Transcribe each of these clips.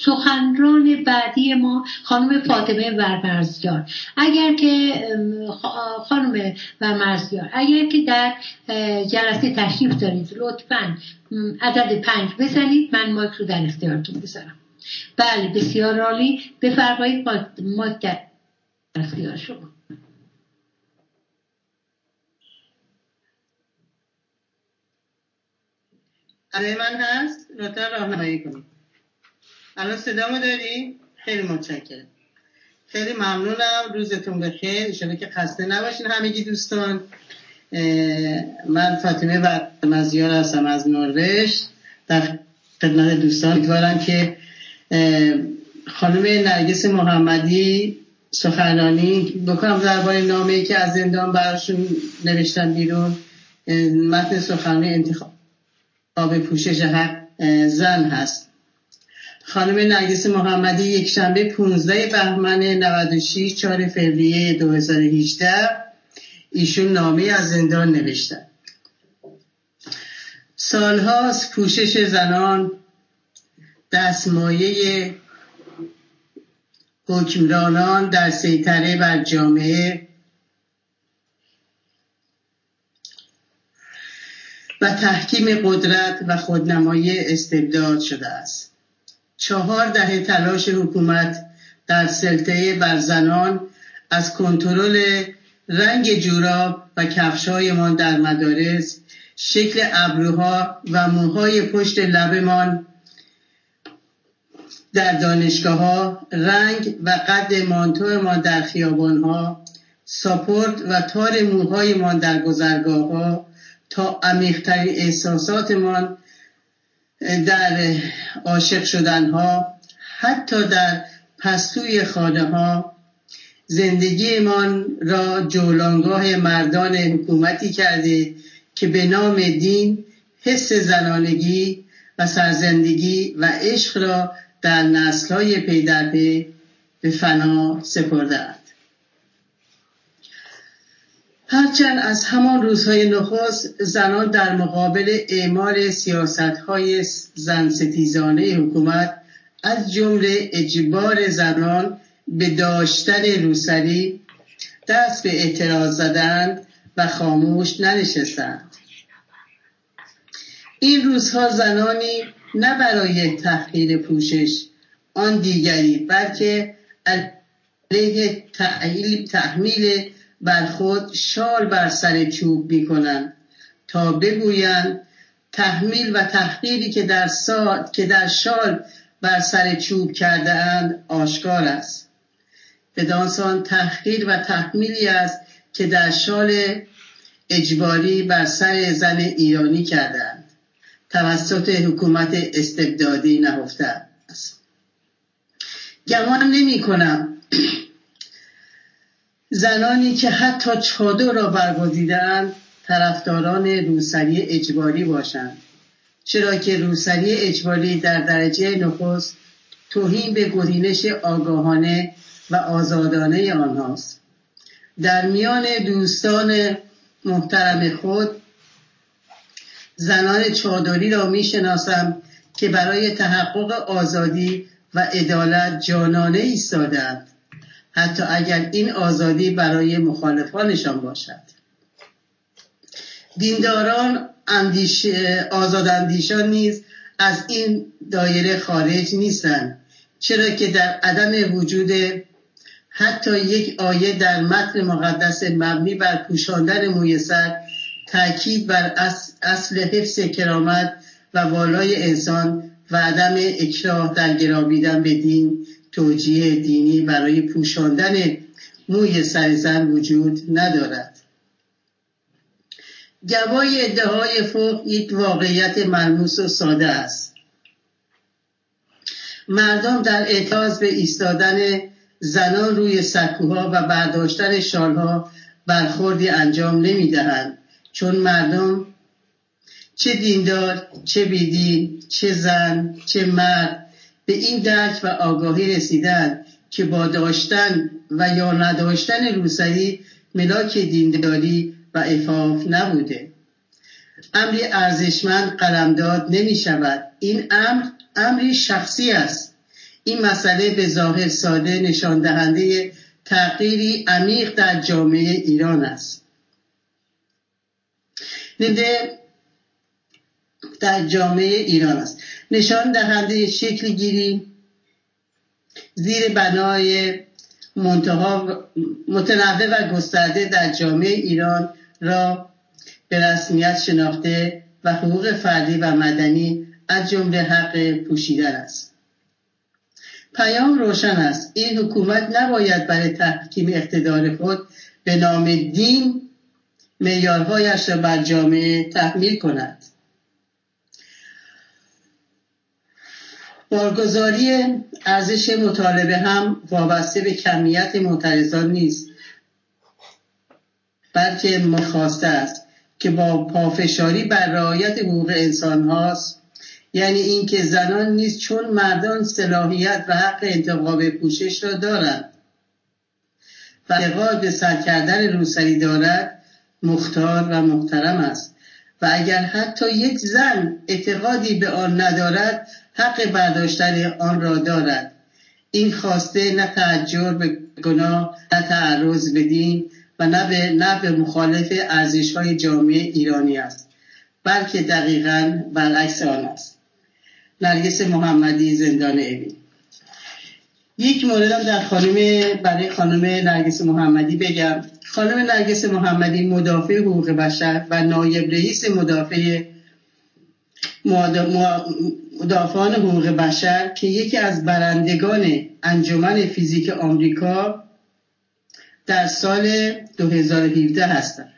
سخنران بعدی ما خانم فاطمه ورمرزیار. اگر که خانم ورمرزیار اگر که در جلسه تشریف دارید لطفاً عدد 5 بزنید، من مایک رو در اختیارتون بذارم. بله بسیار عالی، بفرمایید، مایک در اختیار شما. صدای من هست؟ لطفا راهنمایی کنید. الان صدامو داری؟ خیلی متشکرم. خیلی ممنونم. روزتون بخیر. ان شاءالله که خسته نباشین همگی دوستان. من فاطمه ورمرزیار هستم از نروژ. در خدمت دوستان امیدوارم که خانم نرگس محمدی سخنرانی بکنم درباره نامه‌ای که از زندان براشون نوشتن بیرون. متن سخنرانی انتخاب پوشش حق زن هست. خانم نرگس محمدی یک شنبه 15 بهمن 96 4 فوریه 2018 ایشون نامه از زندان نوشتن. سالهاست پوشش زنان دستمایه حکمرانان در سیطره بر جامعه و تحکیم قدرت و خودنمایی استبداد شده است. 4 دهه تلاش حکومت در سلطه بر زنان از کنترل رنگ جوراب و کفش‌هایمان در مدارس، شکل ابروها و موهای پشت لبمان در دانشگاه‌ها، رنگ و قد مانتومان در خیابان‌ها، ساپورت و تار موهایمان در گذرگاه‌ها تا عمیق‌ترین احساساتمان در عاشق شدن‌ها، حتی در پستوی خانه‌ها، زندگیمان را جولانگاه مردان حکومتی کرده که به نام دین حس زنانگی و سرزندگی و عشق را در نسل‌های پی در پی به فنا سپرده‌اند. هرچند از همان روزهای نخست زنان در مقابل اعمال سیاست‌های زنستیزانه حکومت از جمله اجبار زنان به داشتن روسری دست به اعتراض زدند و خاموش ننشستند. این روزها زنانی نه برای تحقیر پوشش آن دیگری بلکه علیه تحمیل بر خود شال بر سر چوب می کنند تا بگویند تحمیل و تحقیری که در شال بر سر چوب کرده اند آشکار است. بدانسان تحقیر و تحمیلی است که در شال اجباری بر سر زن ایرانی کردند توسط حکومت استبدادی نهفته است. گمان نمی کنم زنانی که حتی چادر را برگزیدند طرفداران روسری اجباری باشند، چرا که روسری اجباری در درجه نخست توهین به گزینش آگاهانه و آزادانه آنهاست. در میان دوستان محترم خود زنان چادری را می شناسم که برای تحقق آزادی و عدالت جانانه ایستادند، حتی اگر این آزادی برای مخالفانشان باشد. دینداران آزاداندیشان نیز از این دایره خارج نیستند، چرا که در عدم وجود حتی یک آیه در متن مقدس مبنی بر پوشاندن موی سر تأکید بر اصل حفظ کرامت و والای انسان و عدم اکراه در گراییدن به دین، توجیه دینی برای پوشاندن موی سر زن وجود ندارد. گواه ادعای فوق یک واقعیت ملموس و ساده است. مردم در اعتراض به ایستادن زنان روی سکوها و برداشتن شالها برخوردی انجام نمیدهند، چون مردم چه دیندار، چه بیدین، چه زن، چه مرد به این درک و آگاهی رسیدند که با داشتن و یا نداشتن روسری ملاک دینداری و عفاف نبوده. امری ارزشمند قلمداد نمی شود. این امری شخصی است. این مسئله به ظاهر ساده نشان دهنده تغییری عمیق در جامعه ایران است. نشان دهنده شکل گیری زیر بنای متنوع و گسترده در جامعه ایران را به رسمیت شناخته و حقوق فردی و مدنی از جمله حق پوشیدن است. پیام روشن است. این حکومت نباید برای تحکیم اقتدار خود به نام دین معیارهایش را بر جامعه تحمیل کند. بارگذاری ارزش مطالبه هم وابسته به کمیت معترضان نیست، بلکه مخواسته است که با پافشاری بر رعایت حقوق انسان هاست، یعنی اینکه زنان نیز چون مردان صلاحیت و حق انتخاب پوشش را دارند و اعتقاد به سر کردن روسری دارد مختار و محترم است و اگر حتی یک زن اعتقادی به آن ندارد حق برداشتن آن را دارد. این خواسته نه تعجر به گناه، نه تعرض به دین و نه به مخالف ارزش‌های جامعه ایرانی است، بلکه دقیقاً برعکس آن است. نرگس محمدی، زندان اوین. یک موردم برای خانم نرگس محمدی بگم. خانم نرگس محمدی مدافع حقوق بشر و نایب رئیس مدافعان حقوق بشر که یکی از برندگان انجمن فیزیک آمریکا در سال 2017 هستند.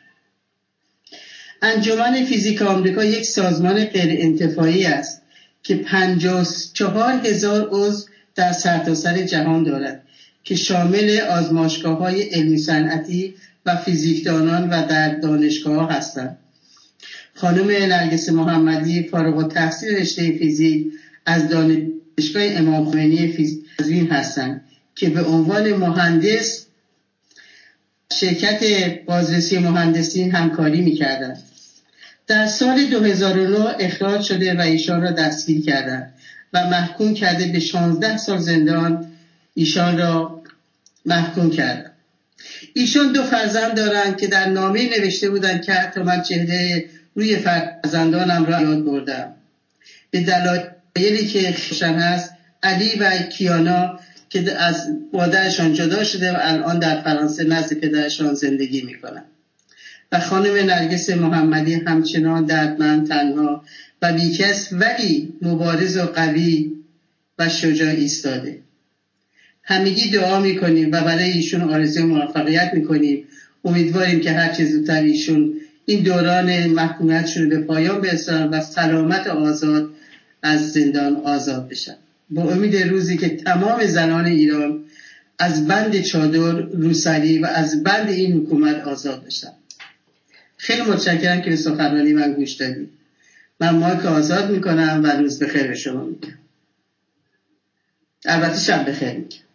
انجمن فیزیک آمریکا یک سازمان غیر انتفاعی است که 54,000 عضو در سرتاسر جهان دارد که شامل آزمایشگاه‌های علمی صنعتی و فیزیکدانان و در دانشگاه هستند. خانم نرگس محمدی فارغ التحصیل رشته فیزیک از دانشگاه امام خمینی قزوین هستند که به عنوان مهندس شرکت بازرسی مهندسین همکاری می‌کردند. در سال 2009 اخراج شده و ایشان را دستگیر کردند و محکوم کرده به 16 سال زندان ایشان را محکوم کردند. ایشان 2 فرزند دارند که در نامه نوشته بودند که حتی من چهره روی فرزندانم را یاد بردم. به دلایلی که خشن هست، علی و کیانا که از مادرشان جدا شده و الان در فرانسه نزد پدرشان زندگی میکنند و خانم نرگس محمدی همچنان دردمند، تنها و بیکس ولی مبارز و قوی و شجاع ایستاده. همگی دعا میکنیم و برای ایشون آرزوی موفقیت میکنیم. امیدواریم که هر چه زودتر ایشون این دوران محکومیتشون به پایان برسونن و سلامت آزاد از زندان آزاد بشن، با امید روزی که تمام زنان ایران از بند چادر روسری و از بند این حکومت آزاد بشن. خیلی متشکرم که به سخنرانی من گوش دادید. من مایک آزاد میکنم و روز بخیر به شما میگم. البته شب بخیر میگم.